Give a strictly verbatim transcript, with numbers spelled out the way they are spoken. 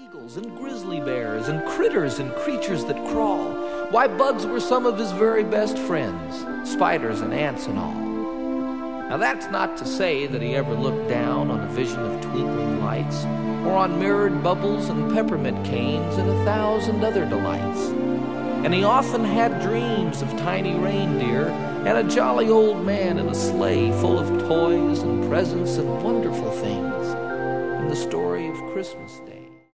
eagles and grizzly bears and critters and creatures that crawl. Why, bugs were some of his very best friends, spiders and ants and all. Now that's not to say that he ever looked down on a vision of twinkling lights, or on mirrored bubbles and peppermint canes and a thousand other delights. And he often had dreams of tiny reindeer and a jolly old man in a sleigh full of toys and presents and wonderful things, and the story of Christmas Day.